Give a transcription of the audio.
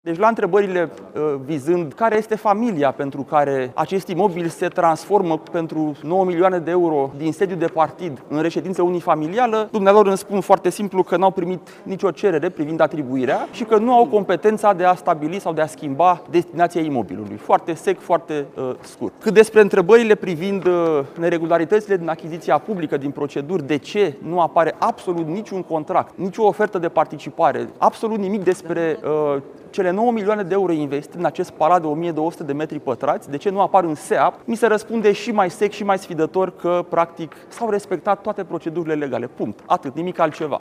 Deci la întrebările vizând care este familia pentru care acest imobil se transformă pentru 9 milioane de euro din sediu de partid în reședință unifamilială, dumnealor îmi spun foarte simplu că n-au primit nicio cerere privind atribuirea și că nu au competența de a stabili sau de a schimba destinația imobilului. Foarte sec, foarte scurt. Cât despre întrebările privind neregularitățile din achiziția publică, din proceduri, de ce nu apare absolut niciun contract, nicio ofertă de participare, absolut nimic despre cele 9 milioane de euro investite în acest palat de 1200 de metri pătrați, de ce nu apar în SEAP, mi se răspunde și mai sec și mai sfidător că, practic, s-au respectat toate procedurile legale. Punct. Atât, nimic altceva.